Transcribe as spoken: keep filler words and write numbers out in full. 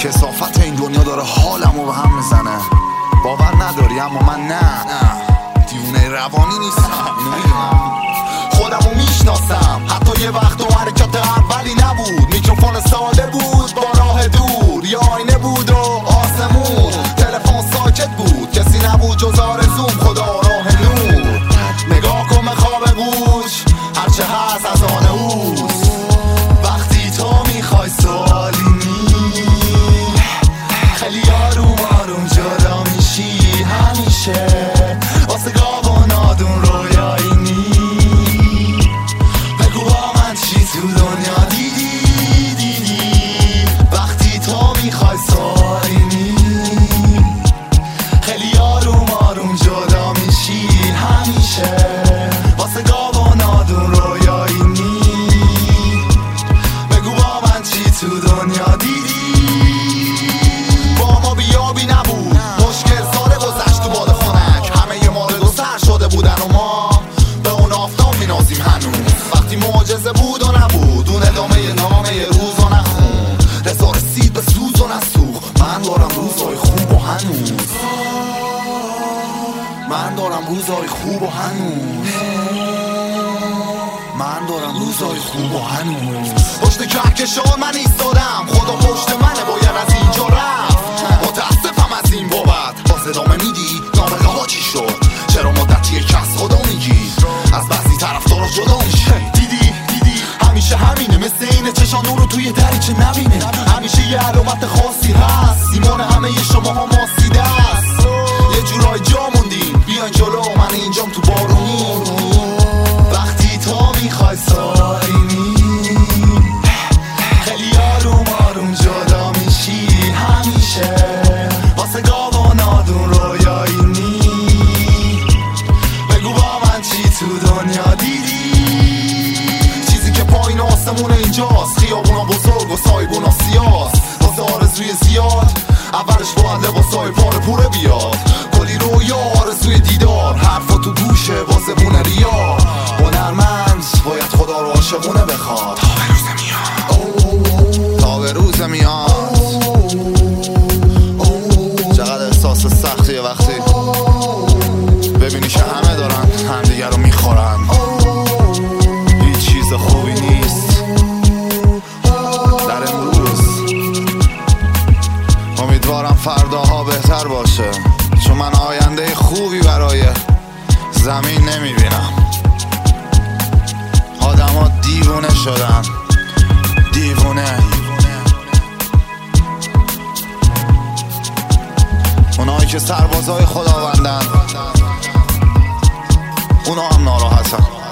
کثافت این دنیا داره حالمو به هم میزنه. باور نداری اما من نه دیونه روانی نیستم، اینو میدونم، خودمو میشناسم. حتی یه وقت و حرکت اولی نبود، میکروفون ساده بود با راه دور، یا آینه بود و آسمون، تلفن ساکت بود، کسی نبود جز آرزوم، خدا راه نور. نگاه کن به خواب گوش، هرچه هست از آن اوست. وقتی تو میخوای سوالی نی، خیلی آروم آروم جدا میشی همیشه، واسه گاب و نادون رویایی نی. بگو با من چی تو دنیا دیدی دیدی. وقتی تو میخوای سوالی نی، خیلی آروم آروم جدا میشی همیشه، واسه گاب و نادون رویایی نی. بگو با من چی تو دنیا دیدی. با ما بیابی نبود، مشکل ساله گذشت تو باد خنک، همه ما رو سر شده بودن و ما به اون آفتاب مینازیم هنوز. وقتی معجزه بود و نبود، اون ادامه نامه روز و نخون، رضا رسید به سوز و نسوخ. من دارم روزای خوب و هنوز، من دارم روزای خوب و هنوز، من دارم روزای خوب و هنوز. پشت کهکشان من ایستادم، خدا پشت منه، باید از اینجا رفت. متاسفم از این بابت، باز ادامه میدی نامه ها چی شد؟ چرا مدتی کس خدا میگی؟ از بعضی طرفدارا جدا میشی. دیدی دیدی همیشه همینه، مثل اینه چشانو رو توی دریچه نبینه. همیشه یه علامت خاصی هست، سیمان همه شما ها ماسیده است. یه جورای جا موندیم، بیاین جلو، من اینجام تو بارونی. وقتی تو میخوای سارینی، خیلی آروم آروم جدا میشی همیشه، واسه گاب و نادون رویایی نی. بگو با من چی تو دنیا دیدی. چیزی که پایین آسمون اینجاست، خیابونا بزرگ و سایبونا سیاست. واسه آرزوی زیاد اولش باید لباسای پاره پوره بیاد. کلی رویا آرزوی دیدار، حرفا تو گوشه با زبون ریا. هنرمند باید خدا رو عاشقونه بخواد، تا به روز میاد، تا به روز میاد. چقدر احساس سختیه وقتی ببینی که همه دارن همدیگه رو میخورن. هیچ چیز خوبی نیست در امروز. امیدوارم فرداها بهتر باشه، چون من آینده خوبی برای زمین نمیبینم. آدم ها دیوونه شدن، دیوونه. اونایی که سربازای خداوندن، اونا هم ناراحتن.